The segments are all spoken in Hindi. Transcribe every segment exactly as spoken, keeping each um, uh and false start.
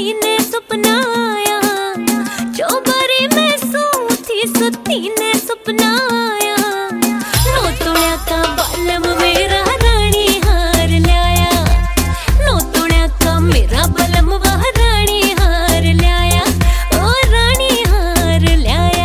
सती ने सपना आया, जो बारी में सोती सती ने सपना आया। नो तोड़ा का बालम मेरा रानी हार लाया, नो तोड़ा का मेरा बालम वह रानी हार लाया, ओ रानी हार लाया।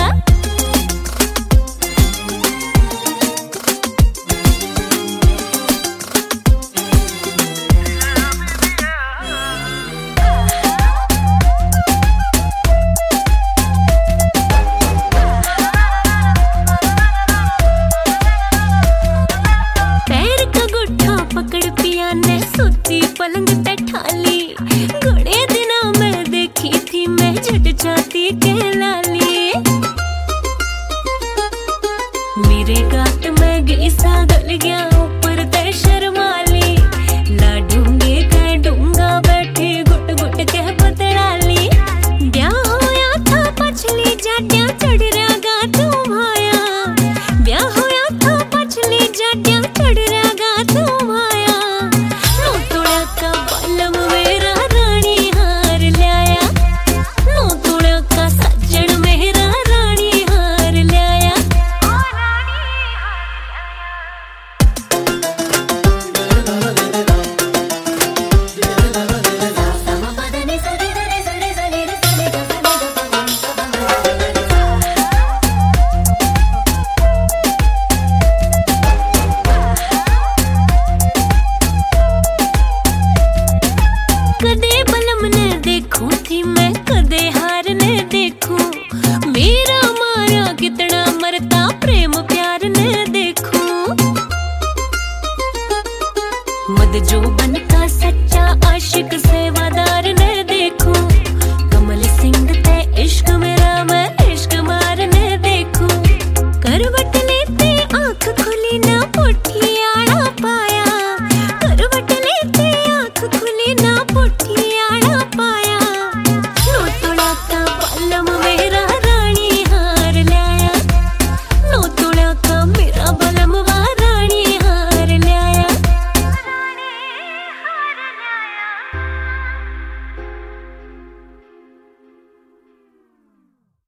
पकड़ पिया ने सुती पलंग पे ठाली, घणे दिना में देखी थी मैं झट जाती के लाली। मेरे गात में गीसा गल गया ऊपर ते शर्माली, लाडूंगे कह डूंगा बैठी गुट गुट कह पतराली। ब्याह होया था पछली जाड्या चढ़ रहा गा तू भाया, ब्याह होया था पछली जाड्या चढ़ रहा गा तू थी मैं कदे हार ने देखूं, मेरा मारा कितना मरता प्रेम प्यार ने देखूं। मद जो बन का सच्चा आशिक सेवादार